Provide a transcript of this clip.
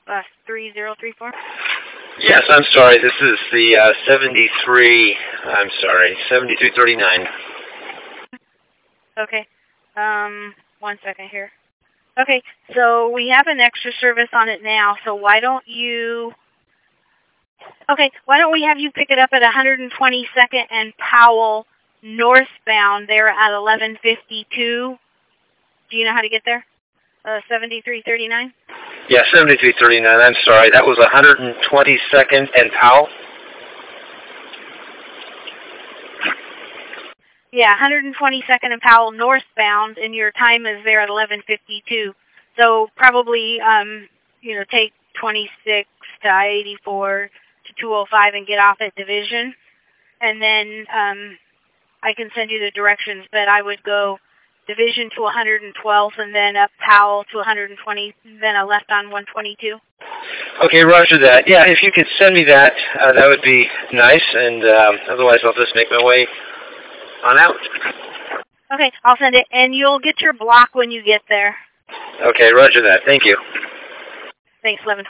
3034? Yes, I'm sorry. This is the 7339. Okay. 1 second here. Okay, so we have an extra service on it now, so why don't we have you pick it up at 122nd and Powell northbound there at 1152. Do you know how to get there? 7339? Yeah, 7339. I'm sorry. That was 122nd and Powell? Yeah, 122nd and Powell northbound, and your time is there at 11:52. So probably, take 26 to I-84 to 205 and get off at Division, and then I can send you the directions. But I would go Division to 112th, and then up Powell to 120, then a left on 122. Okay, roger that. Yeah, if you could send me that, that would be nice, and otherwise I'll just make my way on out. Okay, I'll send it, and you'll get your block when you get there. Okay, roger that. Thank you. Thanks, 11.